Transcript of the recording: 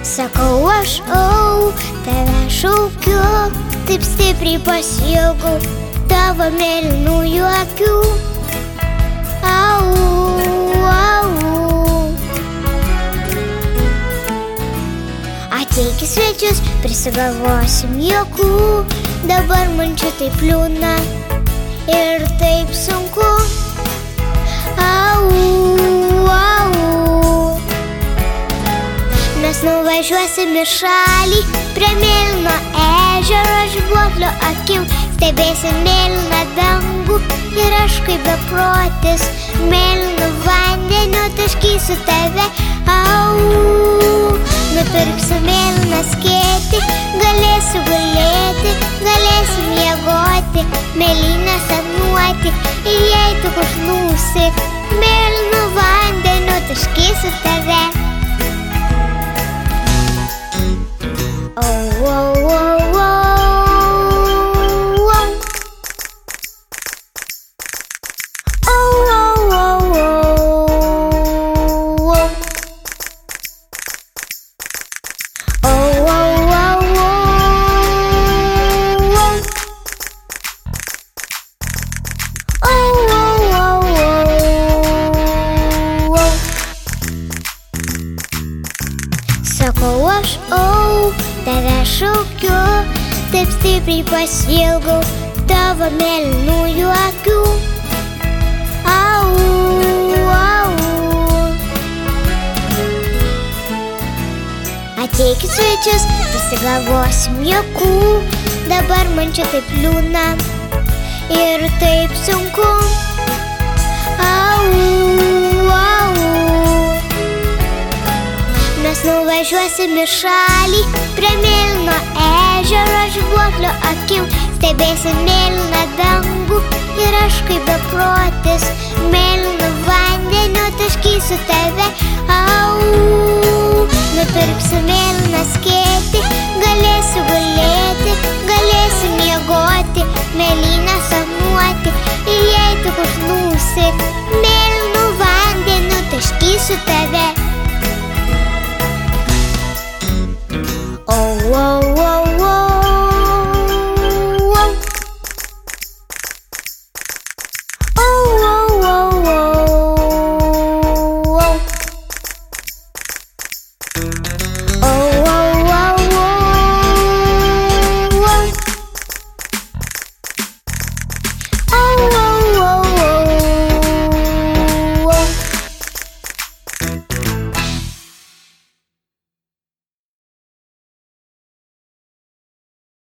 Sakau aš, tave šaukiu, taip stipriai pasiilgau tavo mėlynųjų akių. Ateik į svečius, prisigalvosim juokų. Dabar man čia taip liūdna ir taip sunku. Mes nuvažiuosim į šalį prie mėlyno ežero, žibuoklio akim stebėsim mėlyną dangų. Ir aš kaip beprotis mėlynu vandeniu taškysiu tave. Nupirksiu mėlyną skėtį, galėsiu gulėti, galėsiu miegoti, mėlyną sapnuoti. Ir jei tu užlūsi, mėlynu vandeniu taškysiu tave. Sakau aš, tave šaukiu, taip stipriai pasiilgau tavo mėlynųjų akių. Ateik į svečius, prisigalvosim juokų. Dabar man čia taip liūdna ir taip sunku. Mes nuvažiuosim į šalį prie mėlyno ežero, žibuoklio akim stebėsim mėlyną dangų. Ir aš kaip beprotis mėlynu vandeniu taškysiu tave.